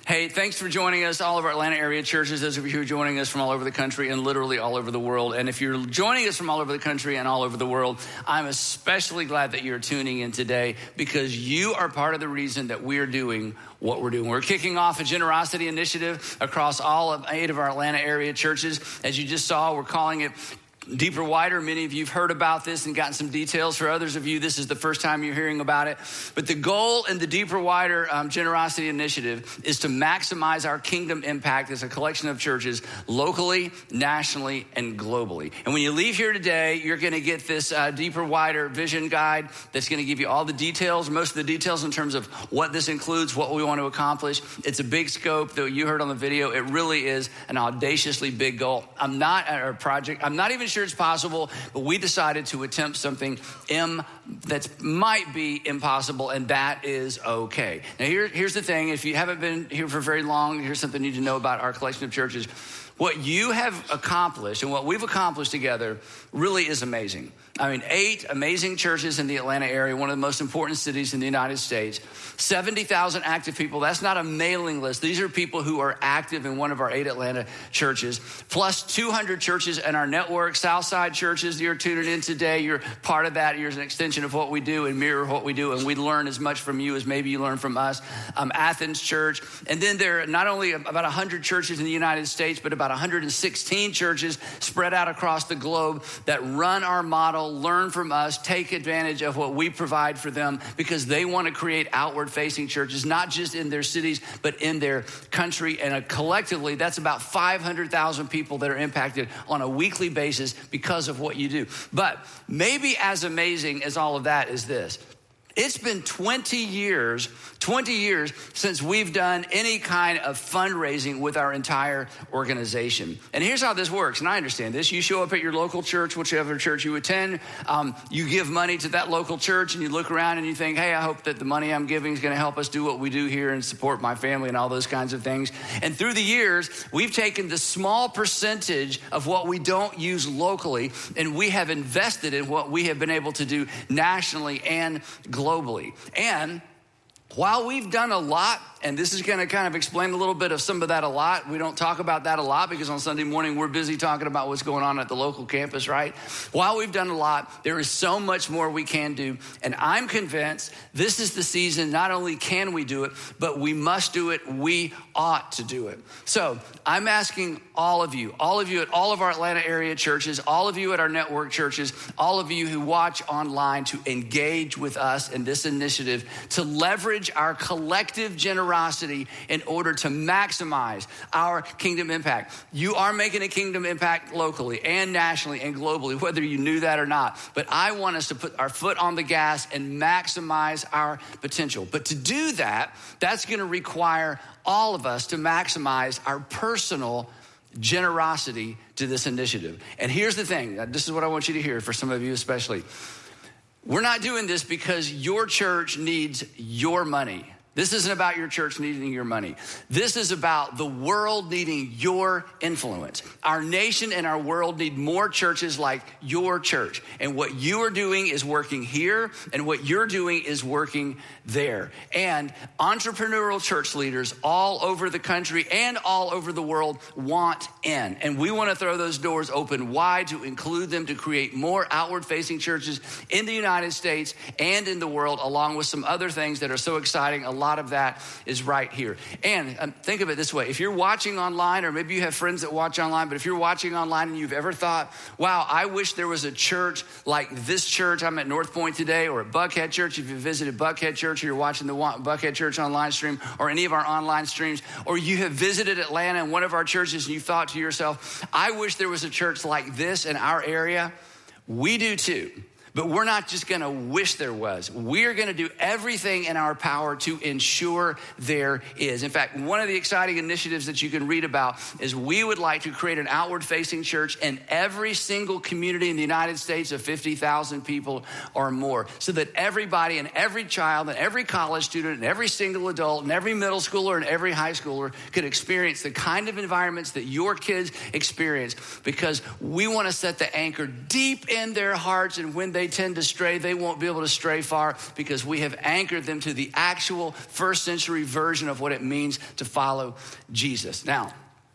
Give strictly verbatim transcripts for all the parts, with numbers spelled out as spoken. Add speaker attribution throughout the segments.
Speaker 1: Hey, thanks for joining us, all of our Atlanta area churches, those of you who are joining us from all over the country and literally all over the world. And if you're joining us from all over the country and all over the world, I'm especially glad that you're tuning in today because you are part of the reason that we're doing what we're doing. We're kicking off a generosity initiative across all of eight of our Atlanta area churches. As you just saw, we're calling it Deeper Wider. Many of you have heard about this and gotten some details. For others of you, this is the first time you're hearing about it. But the goal in the Deeper Wider um, Generosity Initiative is to maximize our kingdom impact as a collection of churches locally, nationally, and globally. And when you leave here today, you're going to get this uh, Deeper Wider vision guide that's going to give you all the details, most of the details in terms of what this includes, what we want to accomplish. It's a big scope, though you heard on the video. It really is an audaciously big goal. I'm not at our project. I'm not even sure it's possible, but we decided to attempt something M that might be impossible, and that is okay. Now, here, here's the thing. If you haven't been here for very long, here's something you need to know about our collection of churches. What you have accomplished and what we've accomplished together really is amazing. I mean, eight amazing churches in the Atlanta area, one of the most important cities in the United States, seventy thousand active people. That's not a mailing list. These are people who are active in one of our eight Atlanta churches, plus two hundred churches in our network. Southside churches, you're tuning in today. You're part of that. You're an extension of what we do and mirror what we do. And we learn as much from you as maybe you learn from us. Um, Athens Church. And then there are not only about one hundred churches in the United States, but about one hundred sixteen churches spread out across the globe that run our model, learn from us, take advantage of what we provide for them because they want to create outward-facing churches, not just in their cities, but in their country. And uh, collectively, that's about five hundred thousand people that are impacted on a weekly basis because of what you do. But maybe as amazing as all of that is this. It's been twenty years, twenty years since we've done any kind of fundraising with our entire organization. And here's how this works, and I understand this. You show up at your local church, whichever church you attend, um, you give money to that local church, and you look around and you think, hey, I hope that the money I'm giving is gonna help us do what we do here and support my family and all those kinds of things. And through the years, we've taken the small percentage of what we don't use locally, and we have invested in what we have been able to do nationally and globally. Globally. And while we've done a lot, and this is going to kind of explain a little bit of some of that a lot. We don't talk about that a lot because on Sunday morning, we're busy talking about what's going on at the local campus, right? While we've done a lot, there is so much more we can do. And I'm convinced this is the season. Not only can we do it, but we must do it. We ought to do it. So I'm asking all of you, all of you at all of our Atlanta area churches, all of you at our network churches, all of you who watch online to engage with us in this initiative to leverage our collective generosity in order to maximize our kingdom impact. You are making a kingdom impact locally and nationally and globally, whether you knew that or not. But I want us to put our foot on the gas and maximize our potential. But to do that, that's going to require all of us to maximize our personal generosity to this initiative. And here's the thing. This is what I want you to hear, for some of you especially. We're not doing this because your church needs your money. This isn't about your church needing your money. This is about the world needing your influence. Our nation and our world need more churches like your church. And what you are doing is working here, and what you're doing is working there. And entrepreneurial church leaders all over the country and all over the world want in. And we want to throw those doors open wide to include them to create more outward-facing churches in the United States and in the world, along with some other things that are so exciting. A lot of that is right here. And um, think of it this way. If you're watching online, or maybe you have friends that watch online, but if you're watching online and you've ever thought, wow, I wish there was a church like this church. I'm at North Point today, or at Buckhead Church. If you visited Buckhead Church, or you're watching the Buckhead Church online stream, or any of our online streams, or you have visited Atlanta and one of our churches and you thought to yourself, I wish there was a church like this in our area. We do too. But we're not just going to wish there was. We're going to do everything in our power to ensure there is. In fact, one of the exciting initiatives that you can read about is we would like to create an outward-facing church in every single community in the United States of fifty thousand people or more, so that everybody and every child and every college student and every single adult and every middle schooler and every high schooler could experience the kind of environments that your kids experience, because we want to set the anchor deep in their hearts, and when they they tend to stray, they won't be able to stray far because we have anchored them to the actual first century version of what it means to follow Jesus. Now,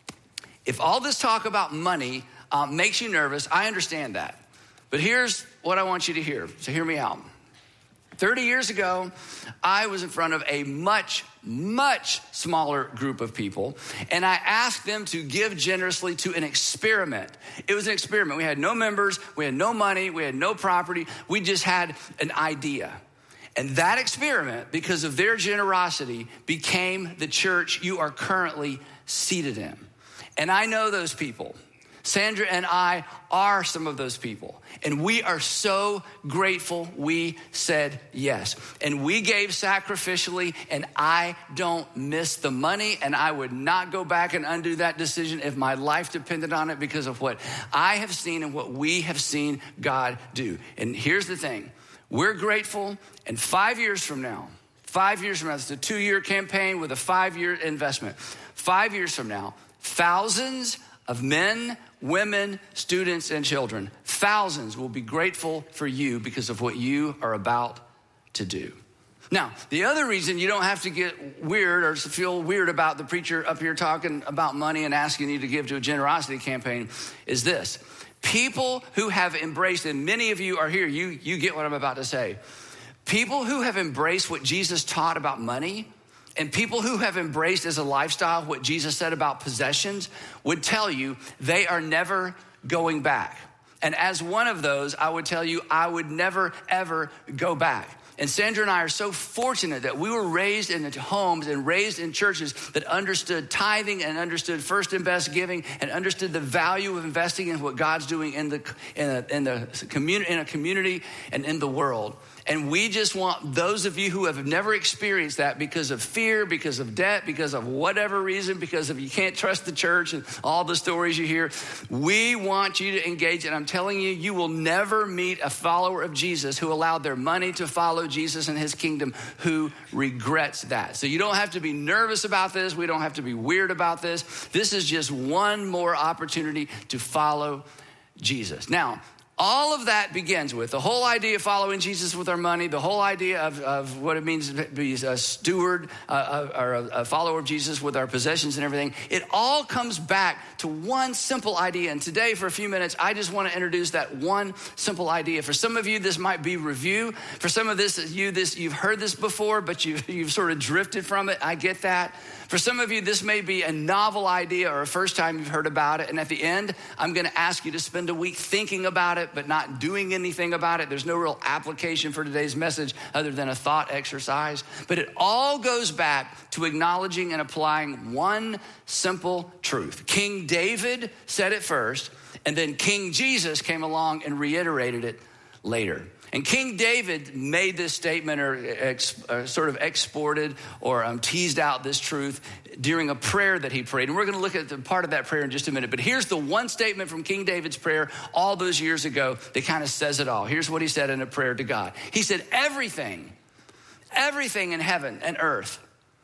Speaker 1: if all this talk about money um, makes you nervous, I understand that. But here's what I want you to hear. So hear me out. thirty years ago, I was in front of a much, much smaller group of people, and I asked them to give generously to an experiment. It was an experiment. We had no members, we had no money, we had no property. We just had an idea. And that experiment, because of their generosity, became the church you are currently seated in. And I know those people. Sandra and I are some of those people. And we are so grateful we said yes. And we gave sacrificially, and I don't miss the money, and I would not go back and undo that decision if my life depended on it because of what I have seen and what we have seen God do. And here's the thing. We're grateful, and five years from now, five years from now, it's a two-year campaign with a five-year investment. Five years from now, thousands of men, women, students, and children, thousands will be grateful for you because of what you are about to do. Now, the other reason you don't have to get weird or feel weird about the preacher up here talking about money and asking you to give to a generosity campaign is this. People who have embraced, and many of you are here, you, you get what I'm about to say. People who have embraced what Jesus taught about money, and people who have embraced as a lifestyle what Jesus said about possessions would tell you they are never going back. And as one of those, I would tell you I would never, ever go back. And Sandra and I are so fortunate that we were raised in homes and raised in churches that understood tithing and understood first and best giving and understood the value of investing in what God's doing in the in a, in the community, in a community and in the world. And we just want those of you who have never experienced that because of fear, because of debt, because of whatever reason, because of you can't trust the church and all the stories you hear, we want you to engage. And I'm telling you, you will never meet a follower of Jesus who allowed their money to follow Jesus and his kingdom who regrets that. So you don't have to be nervous about this. We don't have to be weird about this. This is just one more opportunity to follow Jesus. Now, all of that begins with the whole idea of following Jesus with our money, the whole idea of, of what it means to be a steward uh, or a, a follower of Jesus with our possessions and everything. It all comes back to one simple idea. And today, for a few minutes, I just want to introduce that one simple idea. For some of you, this might be review. For some of this, you this you've heard this before, but you've, you've sort of drifted from it. I get that. For some of you, this may be a novel idea or a first time you've heard about it. And at the end, I'm going to ask you to spend a week thinking about it, but not doing anything about it. There's no real application for today's message other than a thought exercise. But it all goes back to acknowledging and applying one simple truth. King David said it first, and then King Jesus came along and reiterated it later. And King David made this statement or, ex, or sort of exported or um, teased out this truth during a prayer that he prayed. And we're going to look at the part of that prayer in just a minute. But here's the one statement from King David's prayer all those years ago that kind of says it all. Here's what he said in a prayer to God. He said, everything, everything in heaven and earth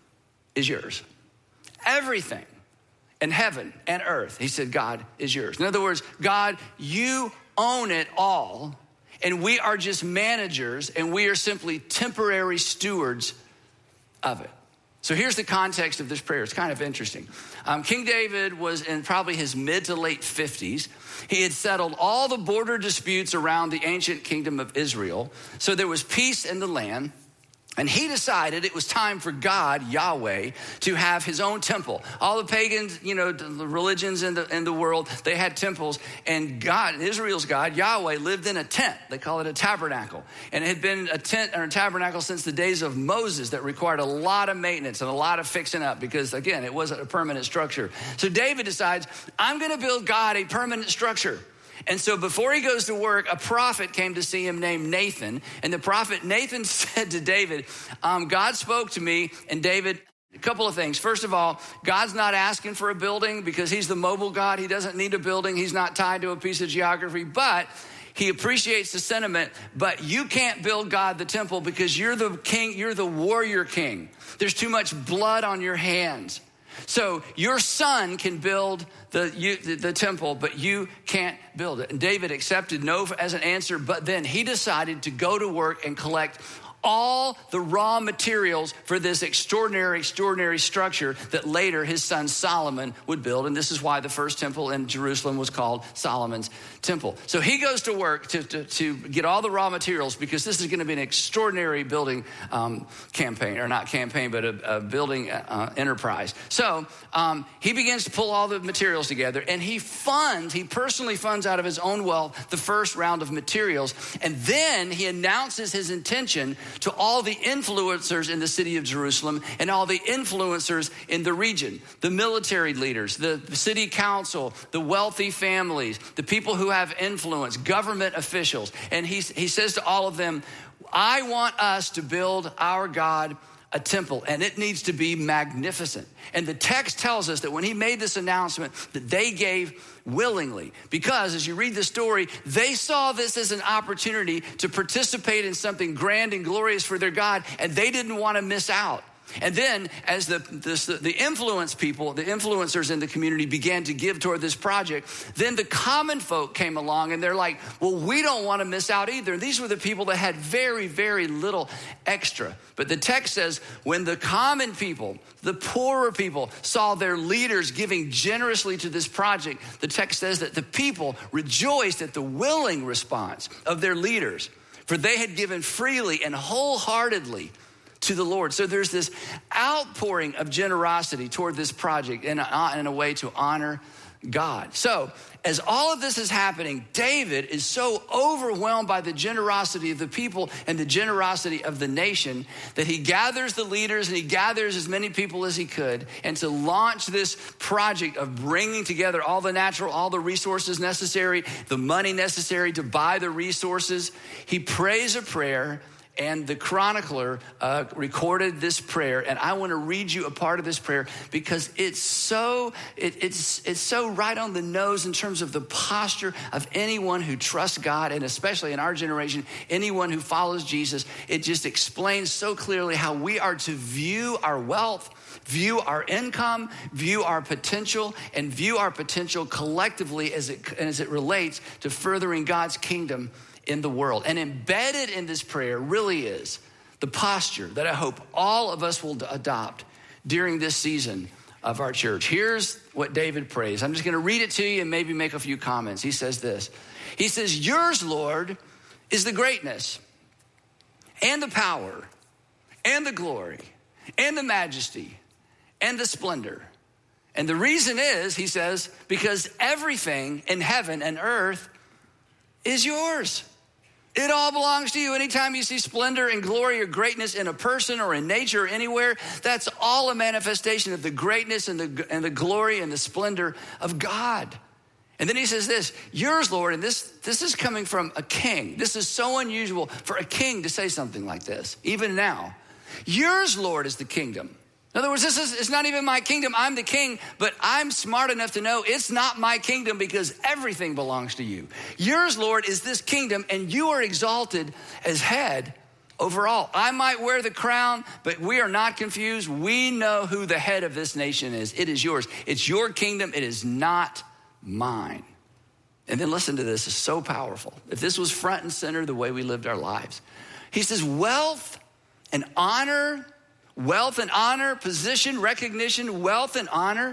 Speaker 1: is yours. Everything in heaven and earth, he said, God, is yours. In other words, God, you own it all. And we are just managers, and we are simply temporary stewards of it. So here's the context of this prayer. It's kind of interesting. Um, King David was in probably his mid to late fifties. He had settled all the border disputes around the ancient kingdom of Israel. So there was peace in the land. And he decided it was time for God, Yahweh, to have his own temple. All the pagans, you know, the religions in the, in the world, they had temples. And God, Israel's God, Yahweh, lived in a tent. They call it a tabernacle. And it had been a tent or a tabernacle since the days of Moses that required a lot of maintenance and a lot of fixing up because, again, it wasn't a permanent structure. So David decides, I'm going to build God a permanent structure. And so before he goes to work, a prophet came to see him named Nathan. And the prophet Nathan said to David, um, God spoke to me. And David, a couple of things. First of all, God's not asking for a building because he's the mobile God. He doesn't need a building. He's not tied to a piece of geography. But he appreciates the sentiment. But you can't build God the temple because you're the king. You're the warrior king. There's too much blood on your hands. So your son can build the, you, the, the temple, but you can't build it. And David accepted no as an answer, but then he decided to go to work and collect all the raw materials for this extraordinary, extraordinary structure that later his son Solomon would build. And this is why the first temple in Jerusalem was called Solomon's temple. So he goes to work to, to, to get all the raw materials, because this is going to be an extraordinary building um, campaign, or not campaign, but a, a building uh, enterprise. So um, he begins to pull all the materials together, and he funds, he personally funds out of his own wealth the first round of materials. And then he announces his intention to all the influencers in the city of Jerusalem and all the influencers in the region, the military leaders, the city council, the wealthy families, the people who have influence, government officials. And he, he says to all of them, I want us to build our God a temple, and it needs to be magnificent. And the text tells us that when he made this announcement, that they gave willingly, because as you read the story, they saw this as an opportunity to participate in something grand and glorious for their God, and they didn't want to miss out. And then as the, the, the influence people, the influencers in the community began to give toward this project, then the common folk came along, and they're like, well, we don't want to miss out either. And these were the people that had very, very little extra. But the text says when the common people, the poorer people, saw their leaders giving generously to this project, the text says that the people rejoiced at the willing response of their leaders, for they had given freely and wholeheartedly to the Lord. So there's this outpouring of generosity toward this project in a, in a way to honor God. So as all of this is happening, David is so overwhelmed by the generosity of the people and the generosity of the nation that he gathers the leaders and he gathers as many people as he could, and to launch this project of bringing together all the natural, all the resources necessary, the money necessary to buy the resources. He prays a prayer, and the chronicler uh, recorded this prayer, and I want to read you a part of this prayer because it's so it, it's it's so right on the nose in terms of the posture of anyone who trusts God, and especially in our generation, anyone who follows Jesus. It just explains so clearly how we are to view our wealth, view our income, view our potential, and view our potential collectively as it as it relates to furthering God's kingdom in the world. And embedded in this prayer really is the posture that I hope all of us will adopt during this season of our church. Here's what David prays. I'm just going to read it to you and maybe make a few comments. He says this. He says, yours, Lord, is the greatness and the power and the glory and the majesty and the splendor. And the reason is, he says, because everything in heaven and earth is yours. It all belongs to you. Anytime you see splendor and glory or greatness in a person or in nature or anywhere, that's all a manifestation of the greatness and the, and the glory and the splendor of God. And then he says this, yours, Lord, and this, this is coming from a king. This is so unusual for a king to say something like this, even now. Yours, Lord, is the kingdom. In other words, this is it's not even my kingdom. I'm the king, but I'm smart enough to know it's not my kingdom because everything belongs to you. Yours, Lord, is this kingdom, and you are exalted as head over all. I might wear the crown, but we are not confused. We know who the head of this nation is. It is yours. It's your kingdom. It is not mine. And then listen to this. It's so powerful. If this was front and center the way we lived our lives. He says, wealth and honor, wealth and honor, position, recognition, wealth and honor,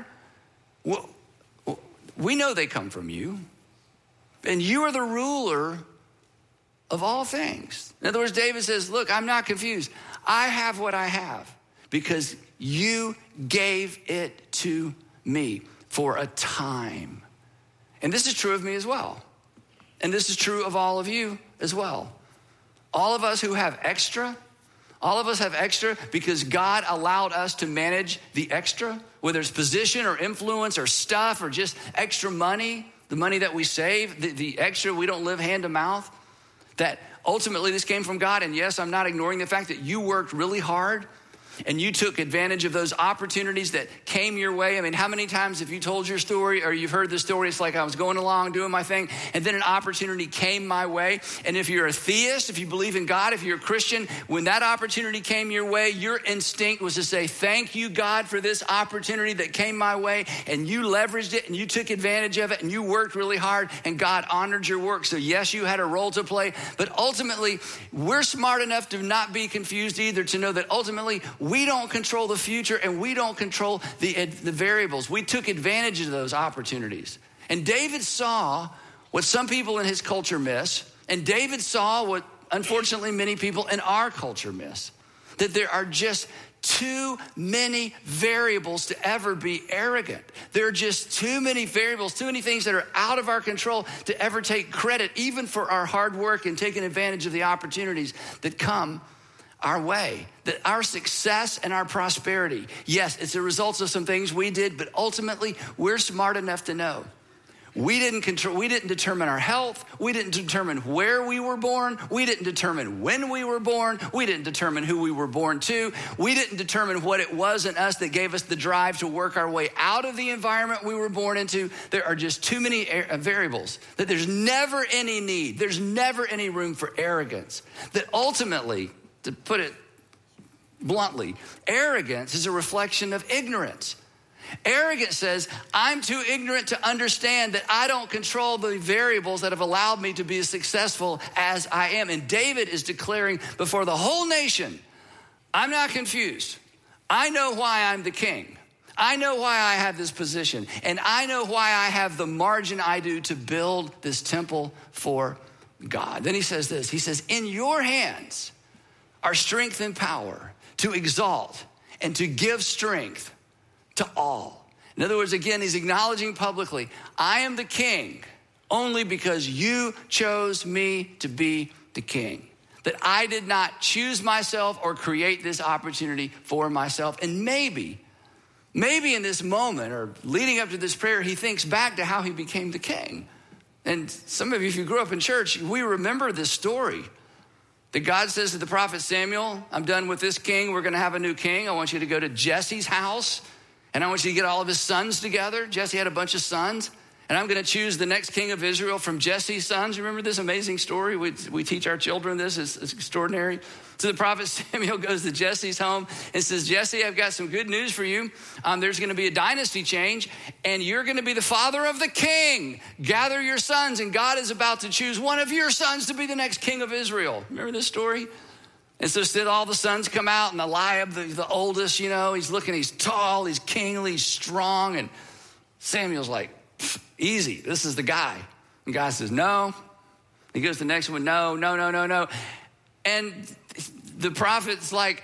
Speaker 1: we know they come from you. And you are the ruler of all things. In other words, David says, look, I'm not confused. I have what I have because you gave it to me for a time. And this is true of me as well. And this is true of all of you as well. All of us who have extra, all of us have extra because God allowed us to manage the extra, whether it's position or influence or stuff or just extra money, the money that we save, the, the extra, we don't live hand to mouth. That ultimately this came from God. And yes, I'm not ignoring the fact that you worked really hard, and you took advantage of those opportunities that came your way. I mean, how many times have you told your story or you've heard the story? It's like I was going along doing my thing and then an opportunity came my way. And if you're a theist, if you believe in God, if you're a Christian, when that opportunity came your way, your instinct was to say, thank you, God, for this opportunity that came my way. And you leveraged it and you took advantage of it and you worked really hard and God honored your work. So yes, you had a role to play, but ultimately we're smart enough to not be confused either, to know that ultimately we don't control the future and we don't control the, the variables. We took advantage of those opportunities. And David saw what some people in his culture miss. And David saw what unfortunately many people in our culture miss. That there are just too many variables to ever be arrogant. There are just too many variables, too many things that are out of our control to ever take credit, even for our hard work and taking advantage of the opportunities that come our way. That our success and our prosperity, yes, it's a result of some things we did, but ultimately we're smart enough to know we didn't control, we didn't determine our health. We didn't determine where we were born. We didn't determine when we were born. We didn't determine who we were born to. We didn't determine what it was in us that gave us the drive to work our way out of the environment we were born into. There are just too many variables that there's never any need. There's never any room for arrogance. That ultimately, to put it bluntly, arrogance is a reflection of ignorance. Arrogance says, I'm too ignorant to understand that I don't control the variables that have allowed me to be as successful as I am. And David is declaring before the whole nation, I'm not confused. I know why I'm the king. I know why I have this position. And I know why I have the margin I do to build this temple for God. Then he says this, he says, in your hands are strength and power to exalt and to give strength to all. In other words, again, he's acknowledging publicly, I am the king only because you chose me to be the king. That I did not choose myself or create this opportunity for myself. And maybe, maybe in this moment or leading up to this prayer, he thinks back to how he became the king. And some of you, if you grew up in church, we remember this story. That God says to the prophet Samuel, I'm done with this king. We're going to have a new king. I want you to go to Jesse's house. And I want you to get all of his sons together. Jesse had a bunch of sons. And I'm going to choose the next king of Israel from Jesse's sons. You remember this amazing story? We, we teach our children this. It's, it's extraordinary. So the prophet Samuel goes to Jesse's home and says, Jesse, I've got some good news for you. Um, there's going to be a dynasty change, and you're going to be the father of the king. Gather your sons, and God is about to choose one of your sons to be the next king of Israel. Remember this story? And so instead all the sons come out, and Eliab, the, the oldest, you know, he's looking, he's tall, he's kingly, he's strong. And Samuel's like, easy, this is the guy. And God says, no. He goes to the next one, no, no, no, no, no. And the prophet's like,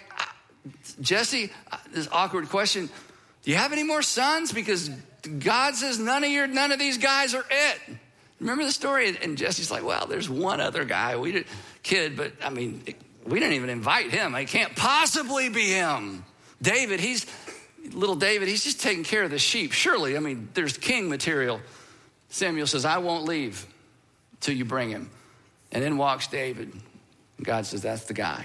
Speaker 1: Jesse, this awkward question, do you have any more sons? Because God says none of your, none of these guys are it. Remember the story? And Jesse's like, well, there's one other guy, we did, kid, but I mean, it, we didn't even invite him. It can't possibly be him. David, he's, little David, he's just taking care of the sheep. Surely, I mean, there's king material. Samuel says, I won't leave till you bring him. And then walks David. And God says, that's the guy.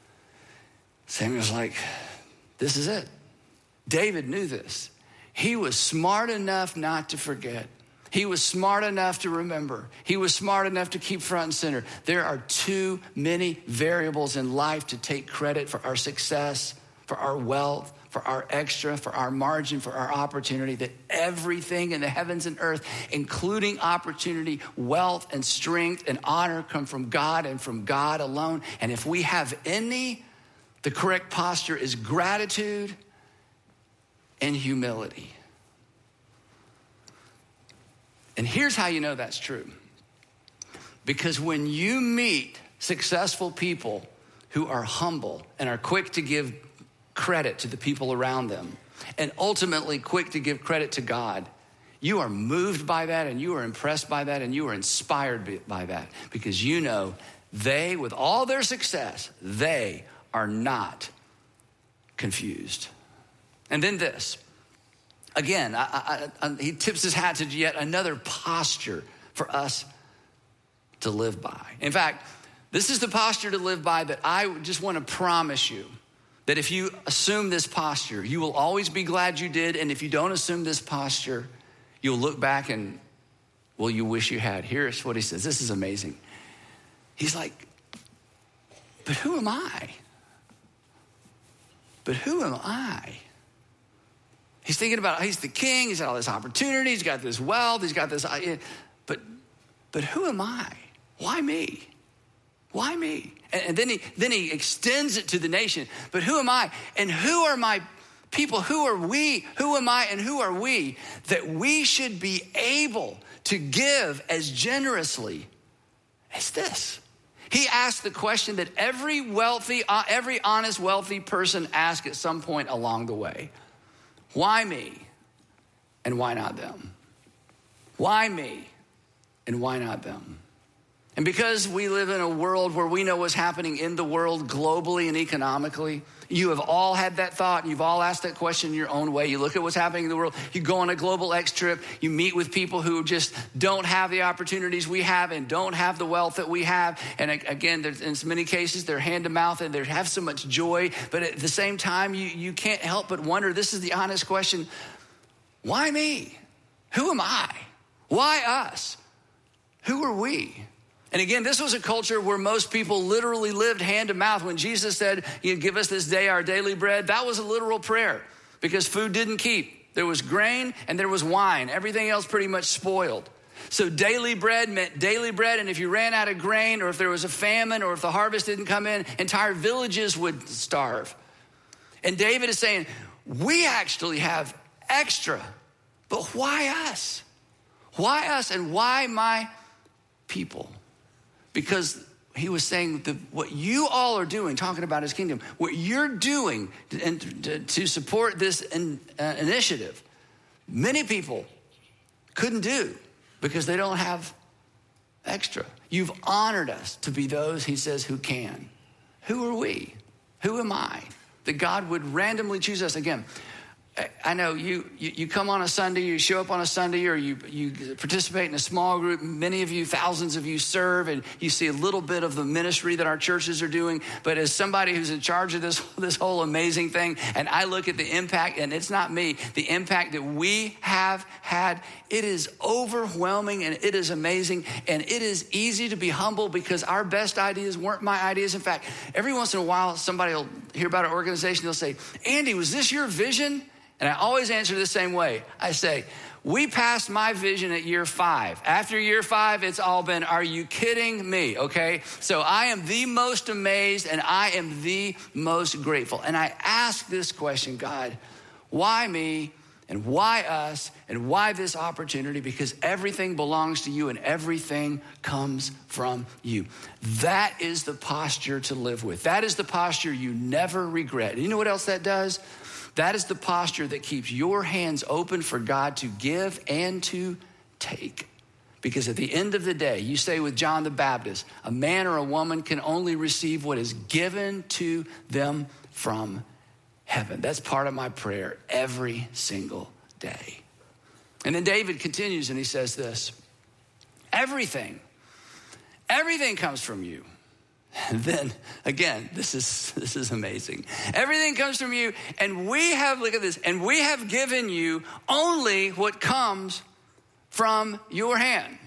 Speaker 1: Samuel's like, this is it. David knew this. He was smart enough not to forget. He was smart enough to remember. He was smart enough to keep front and center. There are too many variables in life to take credit for our success, for our wealth, for our extra, for our margin, for our opportunity, that everything in the heavens and earth, including opportunity, wealth, and strength, and honor come from God and from God alone. And if we have any, the correct posture is gratitude and humility. And here's how you know that's true. Because when you meet successful people who are humble and are quick to give credit to the people around them, and ultimately quick to give credit to God, you are moved by that, and you are impressed by that, and you are inspired by that, because you know they, with all their success, they are not confused. And then this. Again, I, I, I, he tips his hat to yet another posture for us to live by. In fact, this is the posture to live by that I just want to promise you that if you assume this posture, you will always be glad you did. And if you don't assume this posture, you'll look back and, well, you wish you had. Here's what he says. This is amazing. He's like, but who am I? But who am I? He's thinking about, he's the king. He's got all this opportunity. He's got this wealth. He's got this, but, but who am I? Why me? Why me? And, and then he, then he extends it to the nation. But who am I? And who are my people? Who are we? Who am I? And who are we that we should be able to give as generously as this? He asked the question that every wealthy, uh, every honest, wealthy person asks at some point along the way. Why me? And why not them? Why me? And why not them? And because we live in a world where we know what's happening in the world globally and economically, you have all had that thought. You've all asked that question in your own way. You look at what's happening in the world. You go on a global X trip. You meet with people who just don't have the opportunities we have and don't have the wealth that we have. And again, in many cases, they're hand to mouth and they have so much joy. But at the same time, you, you can't help but wonder, this is the honest question, why me? Who am I? Why us? Who are we? And again, this was a culture where most people literally lived hand to mouth. When Jesus said, you give us this day our daily bread, that was a literal prayer because food didn't keep. There was grain and there was wine. Everything else pretty much spoiled. So daily bread meant daily bread. And if you ran out of grain or if there was a famine or if the harvest didn't come in, entire villages would starve. And David is saying, we actually have extra, but why us? Why us and why my people? Because he was saying that what you all are doing, talking about his kingdom, what you're doing to, to, to support this in, uh, initiative, many people couldn't do because they don't have extra. You've honored us to be those, he says, who can. Who are we? Who am I? That God would randomly choose us. Again, I know you, you you come on a Sunday, you show up on a Sunday, or you, you participate in a small group. Many of you, thousands of you serve, and you see a little bit of the ministry that our churches are doing. But as somebody who's in charge of this, this whole amazing thing, and I look at the impact, and it's not me, the impact that we have had, it is overwhelming, and it is amazing, and it is easy to be humble because our best ideas weren't my ideas. In fact, every once in a while, somebody will hear about our organization, they'll say, Andy, was this your vision? And I always answer the same way. I say, we passed my vision at year five. After year five, it's all been, are you kidding me? Okay. So I am the most amazed and I am the most grateful. And I ask this question, God, why me and why us and why this opportunity? Because everything belongs to you and everything comes from you. That is the posture to live with. That is the posture you never regret. And you know what else that does? That is the posture that keeps your hands open for God to give and to take. Because at the end of the day, you say with John the Baptist, a man or a woman can only receive what is given to them from heaven. That's part of my prayer every single day. And then David continues and he says this, everything, everything comes from you. And then again, this is this is amazing. Everything comes from you, and we have, look at this, and we have given you only what comes from your hand.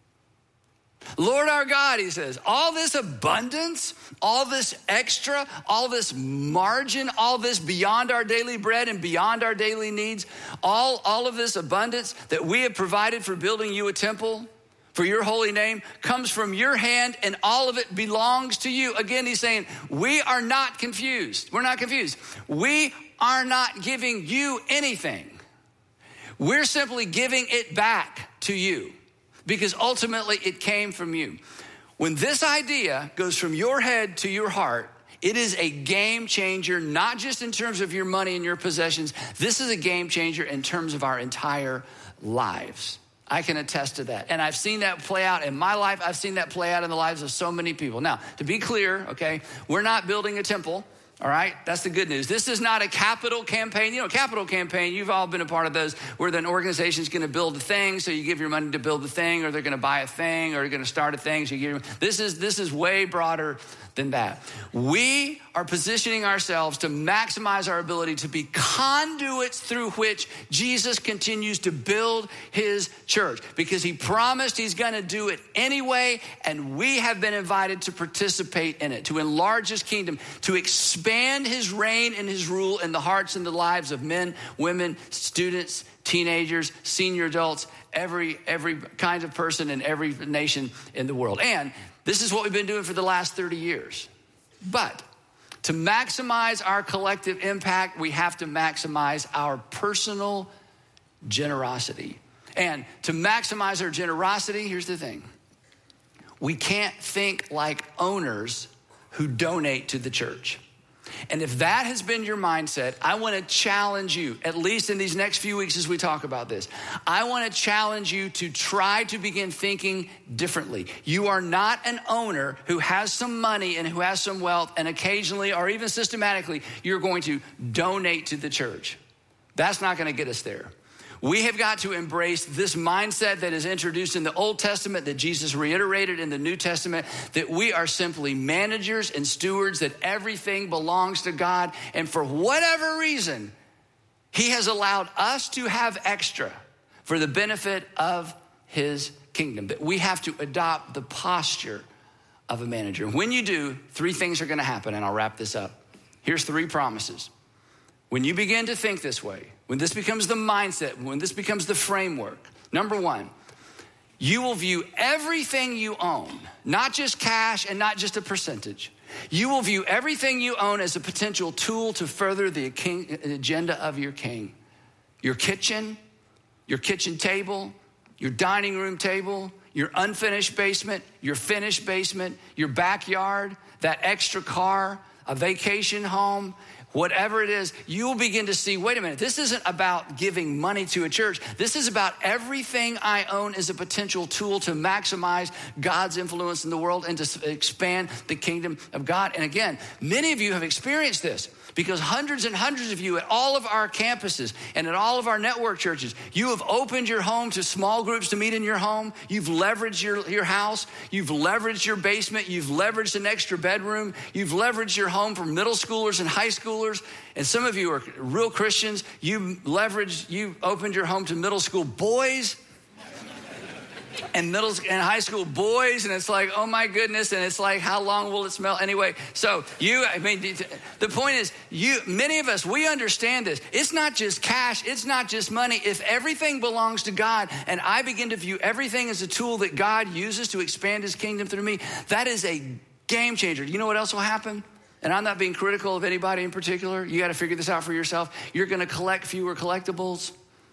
Speaker 1: Lord our God, he says, all this abundance, all this extra, all this margin, all this beyond our daily bread and beyond our daily needs, all, all of this abundance that we have provided for building you a temple, for your holy name, comes from your hand, and all of it belongs to you. Again, he's saying, we are not confused. We're not confused. We are not giving you anything. We're simply giving it back to you because ultimately it came from you. When this idea goes from your head to your heart, it is a game changer, not just in terms of your money and your possessions. This is a game changer in terms of our entire lives. I can attest to that. And I've seen that play out in my life. I've seen that play out in the lives of so many people. Now, to be clear, okay, we're not building a temple, All right, that's the good news. This is not a capital campaign. You know, capital campaign, you've all been a part of those where an organization is going to build a thing, so you give your money to build the thing, or they're going to buy a thing, or they're going to start a thing. So you give your, this is this is way broader than that. We are positioning ourselves to maximize our ability to be conduits through which Jesus continues to build his church, because he promised he's going to do it anyway, and we have been invited to participate in it, to enlarge his kingdom, to expand his reign and his rule in the hearts and the lives of men, women, students, teenagers, senior adults, every every kind of person in every nation in the world. And this is what we've been doing for the last thirty years. But to maximize our collective impact, we have to maximize our personal generosity. And to maximize our generosity, here's the thing. We can't think like owners who donate to the church. And if that has been your mindset, I want to challenge you, at least in these next few weeks as we talk about this, I want to challenge you to try to begin thinking differently. You are not an owner who has some money and who has some wealth, and occasionally or even systematically, you're going to donate to the church. That's not going to get us there. We have got to embrace this mindset that is introduced in the Old Testament, that Jesus reiterated in the New Testament, that we are simply managers and stewards, that everything belongs to God. And for whatever reason, he has allowed us to have extra for the benefit of his kingdom, that we have to adopt the posture of a manager. When you do, three things are going to happen, and I'll wrap this up. Here's three promises. When you begin to think this way, when this becomes the mindset, when this becomes the framework, number one, you will view everything you own, not just cash and not just a percentage. You will view everything you own as a potential tool to further the king, agenda of your king. Your kitchen, your kitchen table, your dining room table, your unfinished basement, your finished basement, your backyard, that extra car, a vacation home, whatever it is, you'll begin to see, wait a minute, this isn't about giving money to a church. This is about everything I own is a potential tool to maximize God's influence in the world and to expand the kingdom of God. And again, many of you have experienced this, because hundreds and hundreds of you at all of our campuses and at all of our network churches, you have opened your home to small groups to meet in your home. You've leveraged your, your house. You've leveraged your basement. You've leveraged an extra bedroom. You've leveraged your home for middle schoolers and high schoolers. And some of you are real Christians. You leveraged, you opened your home to middle school boys and middle and high school boys, and it's like, oh my goodness, and it's like, how long will it smell? Anyway, so you, I mean, the point is, you, many of us, we understand this. It's not just cash, it's not just money. If everything belongs to God, and I begin to view everything as a tool that God uses to expand his kingdom through me, that is a game changer. You know what else will happen? And I'm not being critical of anybody in particular. You got to figure this out for yourself. You're going to collect fewer collectibles.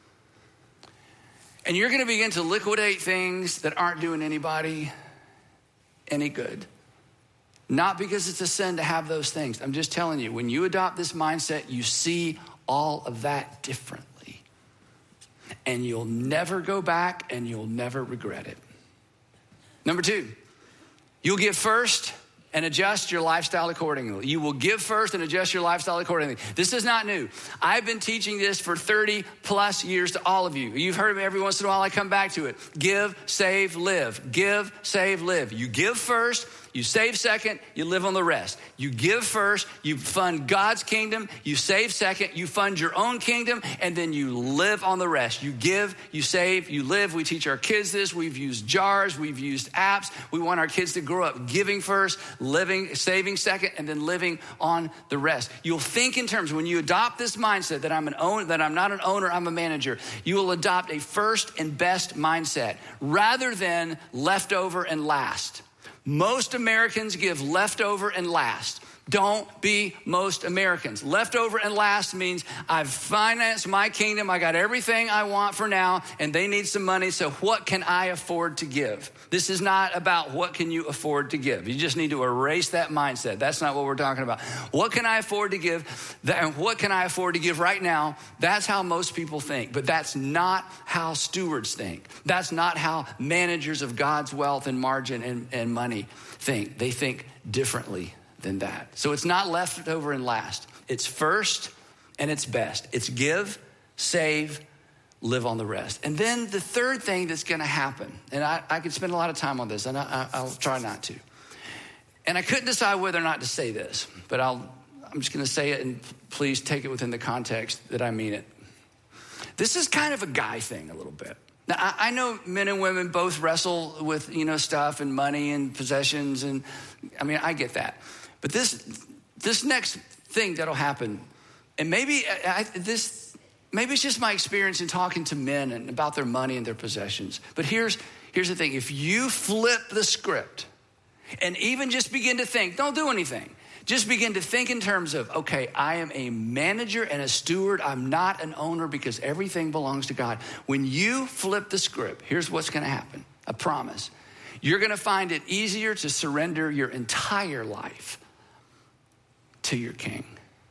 Speaker 1: And you're going to begin to liquidate things that aren't doing anybody any good. Not because it's a sin to have those things. I'm just telling you, when you adopt this mindset, you see all of that differently. And you'll never go back, and you'll never regret it. Number two, you'll give first and adjust your lifestyle accordingly. You will give first and adjust your lifestyle accordingly. This is not new. I've been teaching this for thirty plus years to all of you. You've heard me every once in a while. I come back to it. Give, save, live. Give, save, live. You give first. You save second, you live on the rest. You give first, you fund God's kingdom, you save second, you fund your own kingdom, and then you live on the rest. You give, you save, you live. We teach our kids this. We've used jars, we've used apps. We want our kids to grow up giving first, living, saving second, and then living on the rest. You'll think in terms, when you adopt this mindset that I'm an owner, that I'm not an owner, I'm a manager, you will adopt a first and best mindset rather than leftover and last. Most Americans give leftover and last. Don't be most Americans. Leftover and last means I've financed my kingdom. I got everything I want for now, and they need some money. So what can I afford to give? This is not about what can you afford to give. You just need to erase that mindset. That's not what we're talking about. What can I afford to give? And what can I afford to give right now? That's how most people think, but that's not how stewards think. That's not how managers of God's wealth and margin and, and money think. They think differently than that. So it's not leftover and last. It's first and it's best. It's give, save, live on the rest. And then the third thing that's gonna happen, and I, I could spend a lot of time on this, and I, I, I'll try not to. And I couldn't decide whether or not to say this, but I'll, I'm just gonna say it, and please take it within the context that I mean it. This is kind of a guy thing a little bit. Now, I, I know men and women both wrestle with, you know, stuff and money and possessions, and I mean, I get that. But this this next thing that'll happen, and maybe I, this maybe it's just my experience in talking to men and about their money and their possessions. But here's here's the thing: if you flip the script and even just begin to think, don't do anything. Just begin to think in terms of, okay, I am a manager and a steward. I'm not an owner because everything belongs to God. When you flip the script, here's what's going to happen. I promise. You're going to find it easier to surrender your entire life to your King.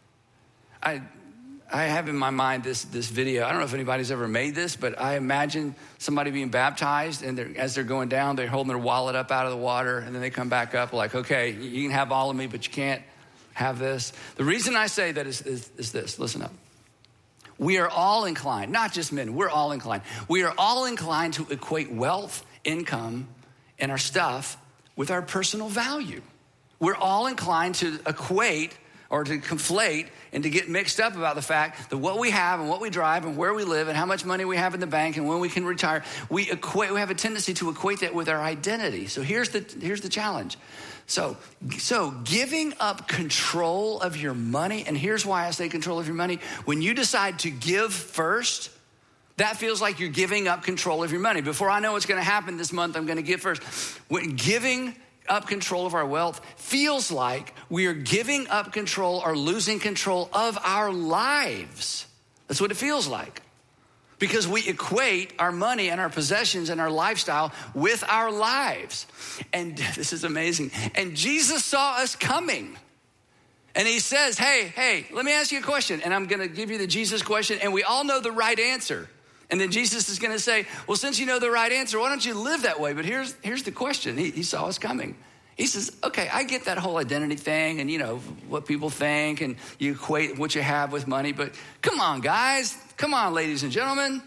Speaker 1: I I have in my mind this, this video. I don't know if anybody's ever made this, but I imagine somebody being baptized, and they're, as they're going down, they're holding their wallet up out of the water, and then they come back up like, okay, you can have all of me, but you can't have this. The reason I say that is, is, is this. Listen up. We are all inclined, not just men, we're all inclined. We are all inclined to equate wealth, income, and our stuff with our personal value. We're all inclined to equate or to conflate and to get mixed up about the fact that what we have and what we drive and where we live and how much money we have in the bank and when we can retire, we equate, we have a tendency to equate that with our identity. So here's the here's the challenge. So, so giving up control of your money, and here's why I say control of your money. When you decide to give first, that feels like you're giving up control of your money. Before I know what's gonna happen this month, I'm gonna give first. When giving up control of our wealth feels like we are giving up control or losing control of our lives. That's what it feels like. Because we equate our money and our possessions and our lifestyle with our lives. And this is amazing. And Jesus saw us coming. And he says, hey, hey, let me ask you a question. And I'm gonna give you the Jesus question, and we all know the right answer. And then Jesus is gonna say, well, since you know the right answer, why don't you live that way? But here's, here's the question. He, he saw us coming. He says, okay, I get that whole identity thing and, you know, what people think, and you equate what you have with money, but come on, guys. Come on, ladies and gentlemen.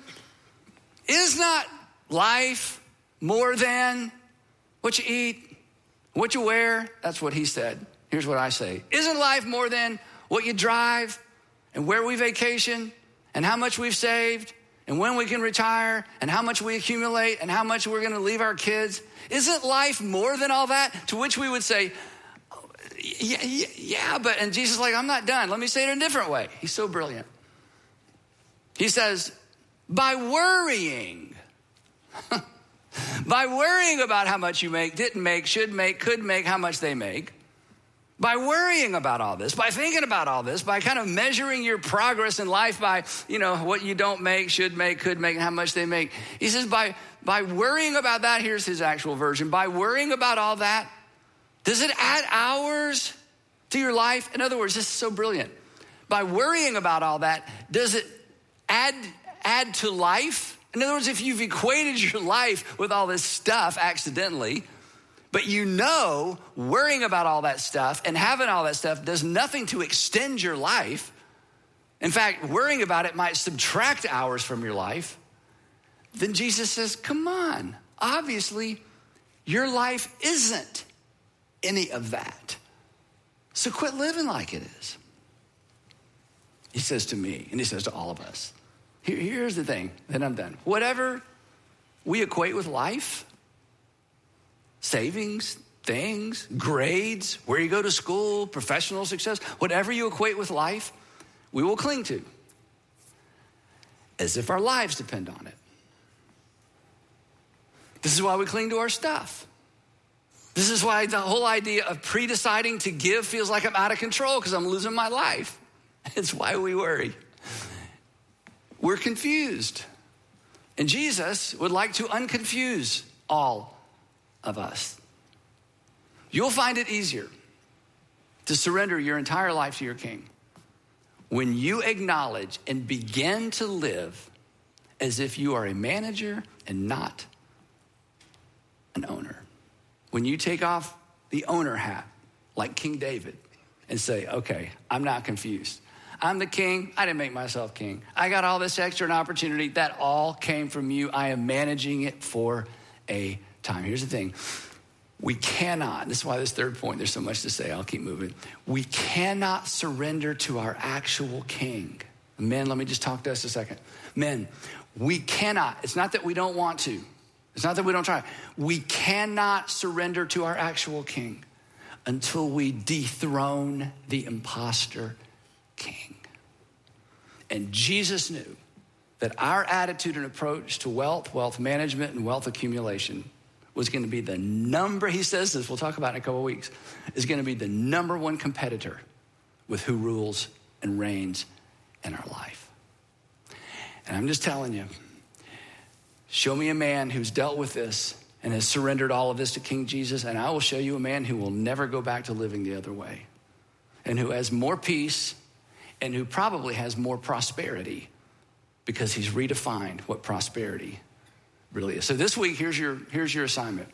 Speaker 1: Is not life more than what you eat, what you wear? That's what he said. Here's what I say. Isn't life more than what you drive and where we vacation and how much we've saved and when we can retire and how much we accumulate and how much we're going to leave our kids? Isn't life more than all that? To which we would say, oh, yeah, yeah, yeah, but, and Jesus is like, I'm not done. Let me say it in a different way. He's so brilliant. He says, by worrying, by worrying about how much you make, didn't make, should make, could make, how much they make, by worrying about all this, by thinking about all this, by kind of measuring your progress in life by, you know, what you don't make, should make, could make, and how much they make. He says by, by worrying about that, here's his actual version, by worrying about all that, does it add hours to your life? In other words, this is so brilliant. By worrying about all that, does it add, add to life? In other words, if you've equated your life with all this stuff accidentally, but you know worrying about all that stuff and having all that stuff does nothing to extend your life. In fact, worrying about it might subtract hours from your life. Then Jesus says, come on, obviously your life isn't any of that. So quit living like it is. He says to me, and he says to all of us, Here, here's the thing, then I'm done. Whatever we equate with life, savings, things, grades, where you go to school, professional success, whatever you equate with life, we will cling to as if our lives depend on it. This is why we cling to our stuff. This is why the whole idea of pre-deciding to give feels like I'm out of control because I'm losing my life. It's why we worry. We're confused. And Jesus would like to unconfuse all of us. You'll find it easier to surrender your entire life to your King when you acknowledge and begin to live as if you are a manager and not an owner. When you take off the owner hat like King David and say, okay, I'm not confused. I'm the king. I didn't make myself king. I got all this extra opportunity. That all came from you. I am managing it for a time. Here's the thing. We cannot, this is why this third point, there's so much to say. I'll keep moving. We cannot surrender to our actual king. Men, let me just talk to us a second. Men, we cannot. It's not that we don't want to. It's not that we don't try. We cannot surrender to our actual king until we dethrone the imposter king. And Jesus knew that our attitude and approach to wealth, wealth management, and wealth accumulation was going to be the number, he says this, we'll talk about it in a couple of weeks, is going to be the number one competitor with who rules and reigns in our life. And I'm just telling you, show me a man who's dealt with this and has surrendered all of this to King Jesus, and I will show you a man who will never go back to living the other way, and who has more peace, and who probably has more prosperity because he's redefined what prosperity really is. So this week, here's your, here's your assignment.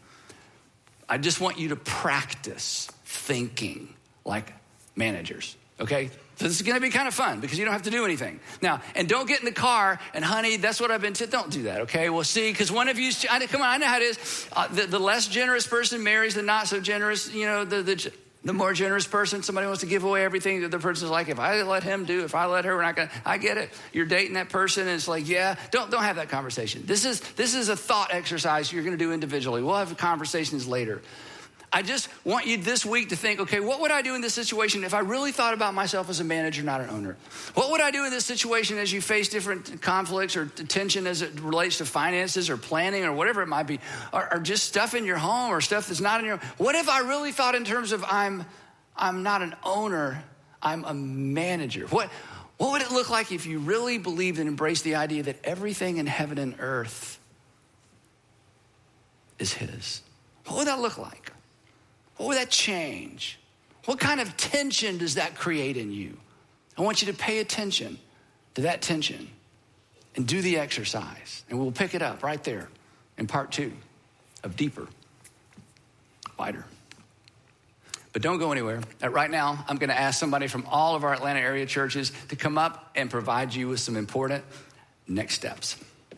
Speaker 1: I just want you to practice thinking like managers, okay? So this is gonna be kind of fun because you don't have to do anything. Now, and don't get in the car and honey, that's what I've been, t- don't do that, okay? Well, see, because one of you, I, come on, I know how it is. Uh, the, the less generous person marries the not so generous, you know, the, the, the more generous person. Somebody wants to give away everything. The other person's like, if I let him do, if I let her, we're not gonna, I get it. You're dating that person and it's like, yeah, don't, don't have that conversation. This is, this is a thought exercise you're gonna do individually. We'll have conversations later. I just want you this week to think, okay, what would I do in this situation if I really thought about myself as a manager, not an owner? What would I do in this situation as you face different conflicts or tension as it relates to finances or planning or whatever it might be, or, or just stuff in your home or stuff that's not in your, what if I really thought in terms of I'm, I'm not an owner, I'm a manager? What, what would it look like if you really believed and embraced the idea that everything in heaven and earth is his? What would that look like? What would that change? What kind of tension does that create in you? I want you to pay attention to that tension and do the exercise. And we'll pick it up right there in part two of Deeper, Wider. But don't go anywhere. Right now, I'm gonna ask somebody from all of our Atlanta area churches to come up and provide you with some important next steps.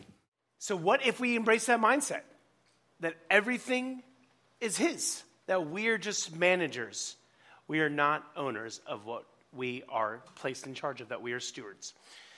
Speaker 2: So what if we embrace that mindset? That everything is his. That we're just managers. We are not owners of what we are placed in charge of, that we are stewards.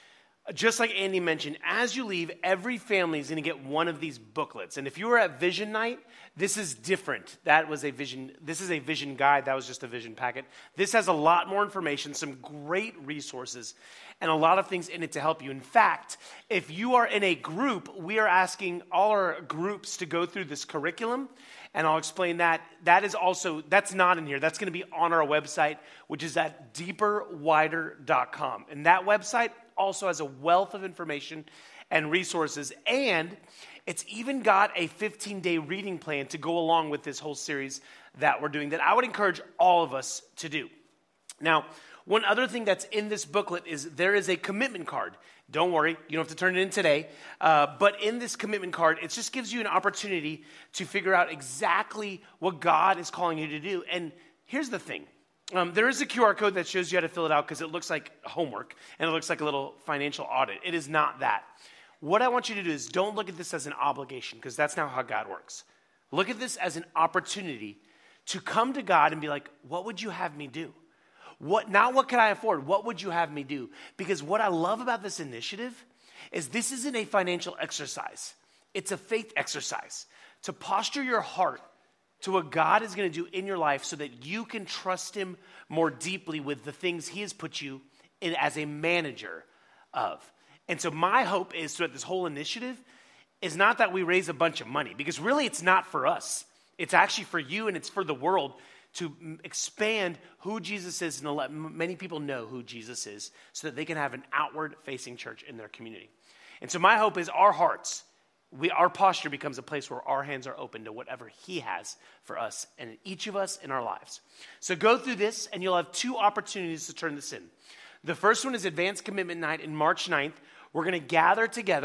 Speaker 2: Just like Andy mentioned, as you leave, every family is going to get one of these booklets. And if you were at Vision Night, this is different. That was a vision. This is a vision guide. That was just a vision packet. This has a lot more information, some great resources, and a lot of things in it to help you. In fact, if you are in a group, we are asking all our groups to go through this curriculum. And I'll explain that. That is also, that's not in here. That's going to be on our website, which is at deeper wider dot com. And that website also has a wealth of information and resources. And it's even got a fifteen-day reading plan to go along with this whole series that we're doing that I would encourage all of us to do. Now, one other thing that's in this booklet is there is a commitment card. Don't worry, you don't have to turn it in today. Uh, but in this commitment card, it just gives you an opportunity to figure out exactly what God is calling you to do. And here's the thing. Um, there is a Q R code that shows you how to fill it out because it looks like homework and it looks like a little financial audit. It is not that. What I want you to do is don't look at this as an obligation because that's not how God works. Look at this as an opportunity to come to God and be like, what would you have me do? What, not what can I afford? What would you have me do? Because what I love about this initiative is this isn't a financial exercise. It's a faith exercise to posture your heart to what God is going to do in your life so that you can trust him more deeply with the things he has put you in as a manager of. And so my hope is that this whole initiative is not that we raise a bunch of money, because really it's not for us. It's actually for you and it's for the world to expand who Jesus is and to let many people know who Jesus is so that they can have an outward-facing church in their community. And so my hope is our hearts, we, our posture becomes a place where our hands are open to whatever he has for us and each of us in our lives. So go through this and you'll have two opportunities to turn this in. The first one is Advanced Commitment Night in March ninth. We're going to gather together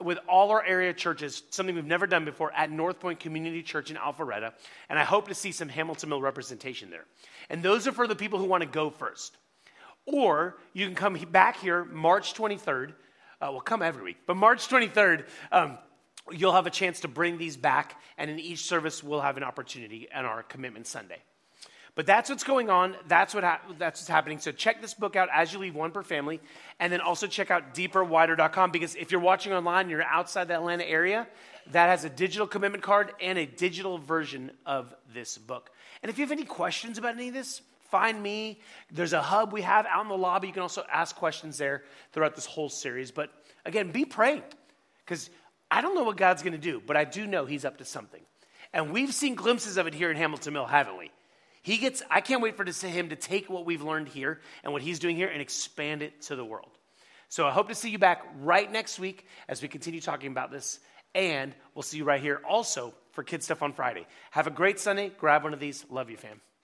Speaker 2: with all our area churches, something we've never done before, at North Point Community Church in Alpharetta, and I hope to see some Hamilton Mill representation there. And those are for the people who want to go first. Or you can come back here March twenty-third. Uh, we'll come every week, but March twenty-third, um, you'll have a chance to bring these back, and in each service, we'll have an opportunity on our Commitment Sunday. But that's what's going on. That's what ha- that's what's happening. So check this book out as you leave, one per family. And then also check out deeper wider dot com, because if you're watching online and you're outside the Atlanta area, that has a digital commitment card and a digital version of this book. And if you have any questions about any of this, find me. There's a hub we have out in the lobby. You can also ask questions there throughout this whole series. But again, be praying, because I don't know what God's going to do, but I do know he's up to something. And we've seen glimpses of it here in Hamilton Mill, haven't we? He gets, I can't wait for to see him to take what we've learned here and what he's doing here and expand it to the world. So I hope to see you back right next week as we continue talking about this. And we'll see you right here also for Kids Stuff on Friday. Have a great Sunday. Grab one of these. Love you, fam.